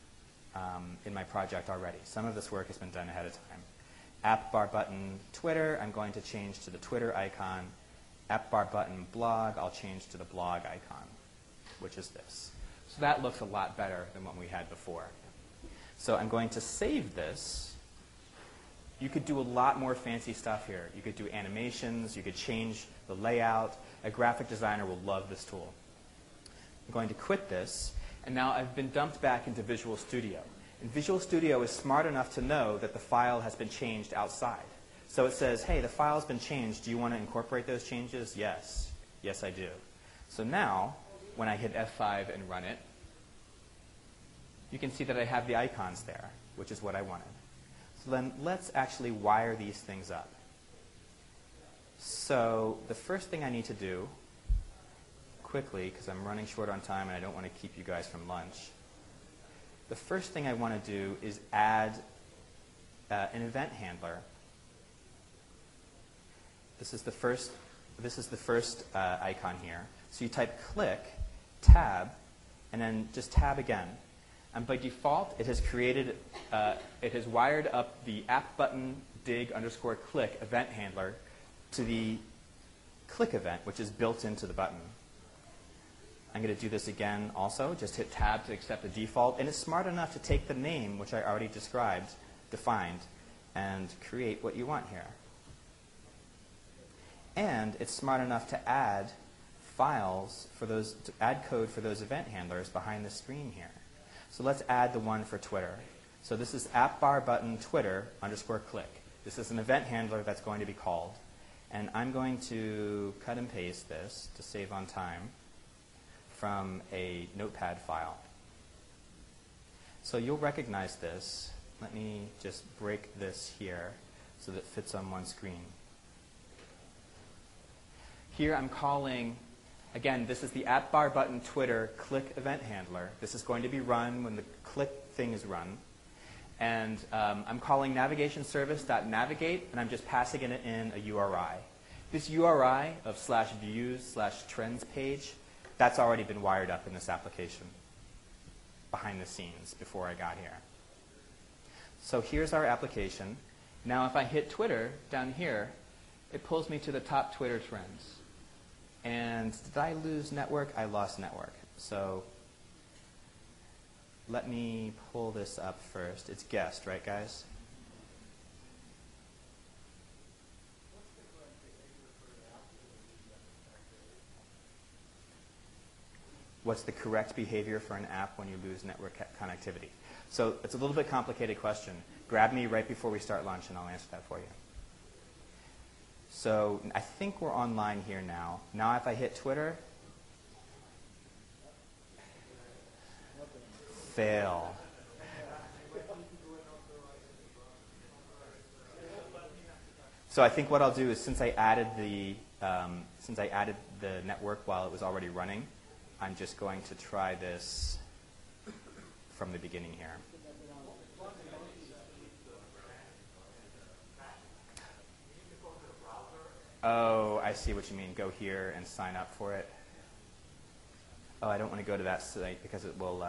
in my project already. Some of this work has been done ahead of time. App Bar Button Twitter, I'm going to change to the Twitter icon. App Bar Button Blog, I'll change to the blog icon, which is this. So that looks a lot better than what we had before. So I'm going to save this. You could do a lot more fancy stuff here. You could do animations. You could change the layout. A graphic designer will love this tool. I'm going to quit this. And now I've been dumped back into Visual Studio. And Visual Studio is smart enough to know that the file has been changed outside. So it says, hey, the file's been changed. Do you want to incorporate those changes? Yes. Yes, I do. So now, when I hit F5 and run it, you can see that I have the icons there, which is what I wanted. So then let's actually wire these things up. So the first thing I need to do, quickly, because I'm running short on time and I don't want to keep you guys from lunch, the first thing I want to do is add an event handler. This is the first icon here. So you type click, tab, and then just tab again. And by default, it has created, it has wired up the app button dig _ click event handler to the click event, which is built into the button. I'm going to do this again also. Just hit tab to accept the default. And it's smart enough to take the name, which I already defined, and create what you want here. And it's smart enough to add files for those, to add code for those event handlers behind the screen here. So let's add the one for Twitter. So this is app bar button Twitter _ click. This is an event handler that's going to be called. And I'm going to cut and paste this to save on time from a notepad file. So you'll recognize this. Let me just break this here so that it fits on one screen. Here I'm calling, again, this is the app bar button Twitter click event handler. This is going to be run when the click thing is run. And I'm calling navigation service.navigate, and I'm just passing it in a URI. This URI of /views/trends page, that's already been wired up in this application behind the scenes before I got here. So here's our application. Now if I hit Twitter down here, it pulls me to the top Twitter trends. And did I lose network? I lost network. So let me pull this up first. It's guest, right, guys? What's the correct behavior for an app when you lose network connectivity? So it's a little bit complicated question. Grab me right before we start lunch and I'll answer that for you. So I think we're online here now. Now if I hit Twitter, fail. So I think what I'll do is since I added the network while it was already running, I'm just going to try this from the beginning here. Oh, I see what you mean. Go here and sign up for it. Oh, I don't want to go to that site because it will...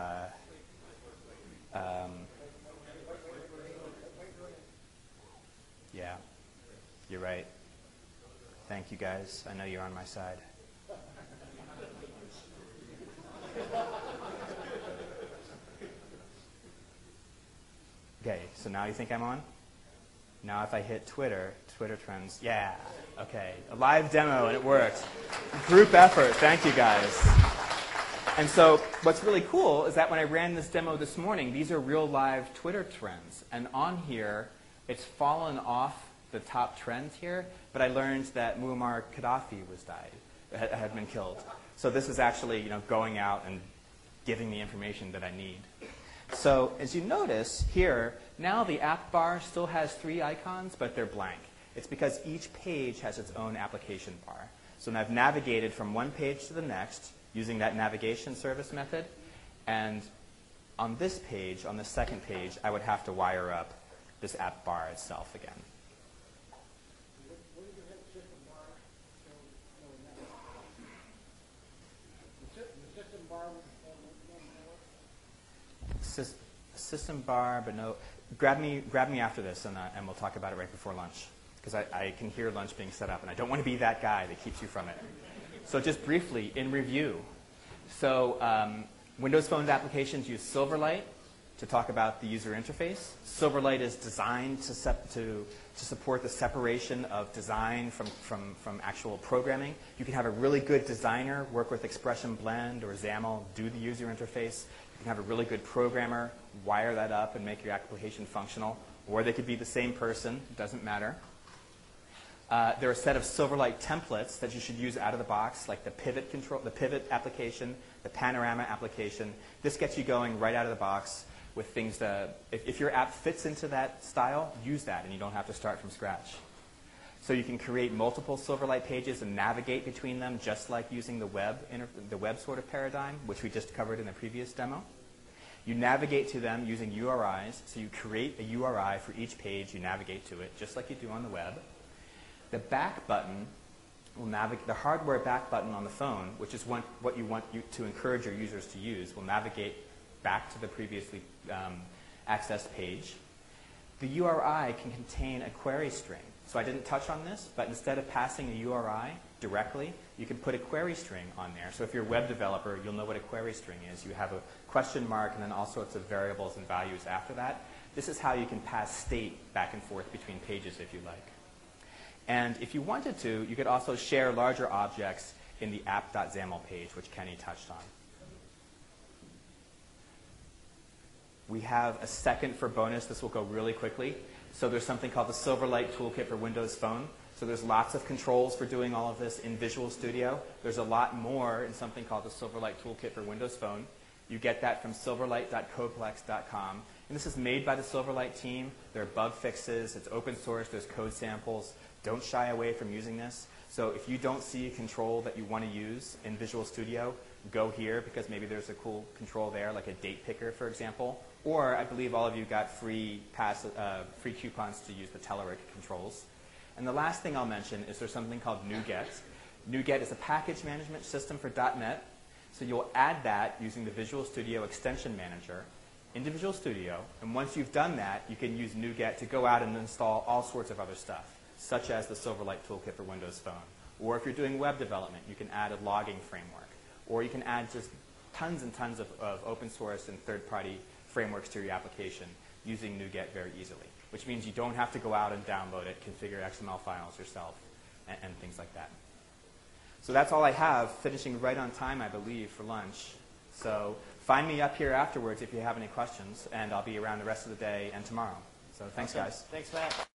yeah, you're right. Thank you, guys. I know you're on my side. Okay, so now you think I'm on? Now if I hit Twitter, Twitter trends, yeah, okay. A live demo and it worked. Group effort, thank you guys. And so what's really cool is that when I ran this demo this morning, these are real live Twitter trends. And on here, it's fallen off the top trends here, but I learned that Muammar Gaddafi had been killed. So this is actually going out and giving the information that I need. So as you notice here, now the app bar still has 3 icons, but they're blank. It's because each page has its own application bar. So now I've navigated from one page to the next using that navigation service method. And on this page, on the second page, I would have to wire up this app bar itself again. What do you hit system bar? The system bar with System bar, but no. Grab me after this, and we'll talk about it right before lunch. Because I can hear lunch being set up, and I don't want to be that guy that keeps you from it. So just briefly, in review. So Windows Phone applications use Silverlight to talk about the user interface. Silverlight is designed to support the separation of design from actual programming. You can have a really good designer work with Expression Blend or XAML, do the user interface. You can have a really good programmer wire that up and make your application functional. Or they could be the same person. It doesn't matter. There are a set of Silverlight templates that you should use out of the box, like the pivot application, the panorama application. This gets you going right out of the box with things that, if your app fits into that style, use that, and you don't have to start from scratch. So you can create multiple Silverlight pages and navigate between them, just like using the web sort of paradigm, which we just covered in the previous demo. You navigate to them using URIs, so you create a URI for each page, you navigate to it, just like you do on the web. The back button will navigate, the hardware back button on the phone, which is what you want to encourage your users to use, will navigate back to the previously accessed page. The URI can contain a query string. So I didn't touch on this, but instead of passing a URI directly, you can put a query string on there. So if you're a web developer, you'll know what a query string is. You have a question mark and then all sorts of variables and values after that. This is how you can pass state back and forth between pages if you like. And if you wanted to, you could also share larger objects in the app.xaml page, which Kenny touched on. We have a second for bonus. This will go really quickly. So there's something called the Silverlight Toolkit for Windows Phone. So there's lots of controls for doing all of this in Visual Studio. There's a lot more in something called the Silverlight Toolkit for Windows Phone. You get that from silverlight.codeplex.com. And this is made by the Silverlight team. There are bug fixes. It's open source. There's code samples. Don't shy away from using this. So if you don't see a control that you want to use in Visual Studio, go here because maybe there's a cool control there, like a date picker, for example. Or I believe all of you got free coupons to use the Telerik controls. And the last thing I'll mention is there's something called NuGet. NuGet is a package management system for .NET. So you'll add that using the Visual Studio Extension Manager into Visual Studio. And once you've done that, you can use NuGet to go out and install all sorts of other stuff, such as the Silverlight Toolkit for Windows Phone. Or if you're doing web development, you can add a logging framework. Or you can add just tons and tons of open source and third-party frameworks to your application using NuGet very easily, which means you don't have to go out and download it, configure XML files yourself, and things like that. So that's all I have, finishing right on time, I believe, for lunch. So find me up here afterwards if you have any questions, and I'll be around the rest of the day and tomorrow. So thanks, guys. Thanks, Matt.